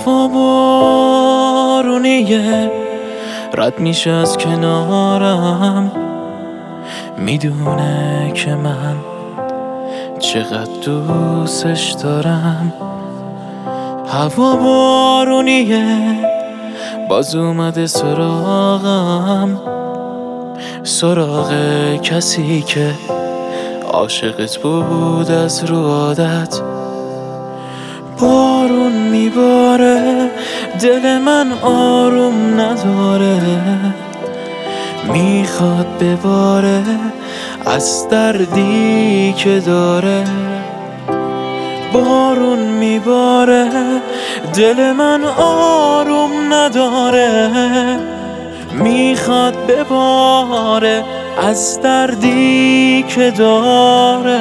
هوا بارونیه رد میشه از کنارم، میدونه که من چقدر دوستش دارم. هوا بارونیه باز اومده سراغم، سراغ کسی که عاشقت بود از رو عادت. بارون میباره دل من آروم نداره، میخواد بباره از دردی که داره. بارون میباره دل من آروم نداره، میخواد بباره از دردی که داره.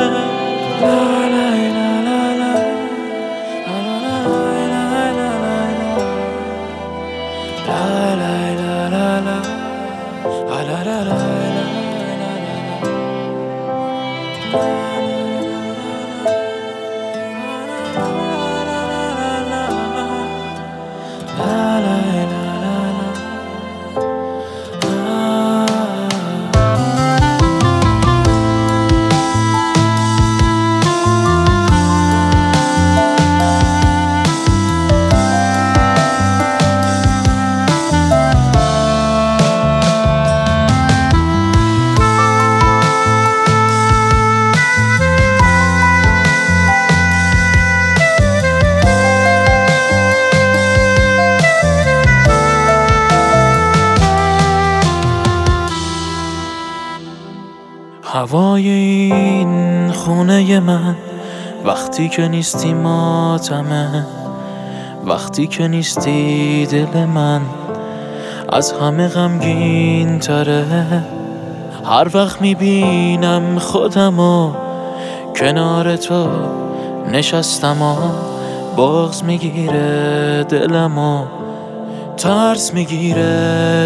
هوای این خونه من وقتی که نیستی ماتمه، وقتی که نیستی دل من از همه غمگین تره. هر وقت میبینم خودمو کنار تو نشستم و بغض میگیره دلمو، ترس میگیره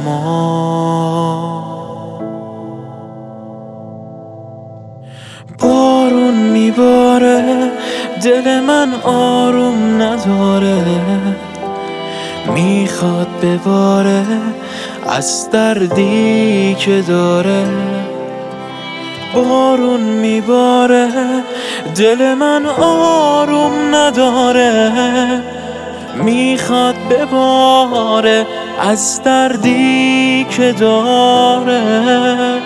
تنمو. بارون میباره دل من آروم نداره، میخواد بباره از دردی که داره. بارون میباره دل من آروم نداره، میخواد بباره از دردی که داره.